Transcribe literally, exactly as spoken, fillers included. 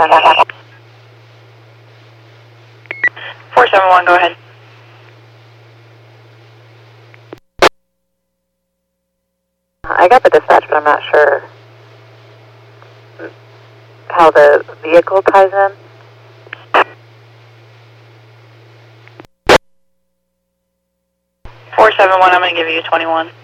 four seven one, go ahead. I got the dispatch, but I'm not sure how the vehicle ties in. four seven one, I'm going to give you twenty-one.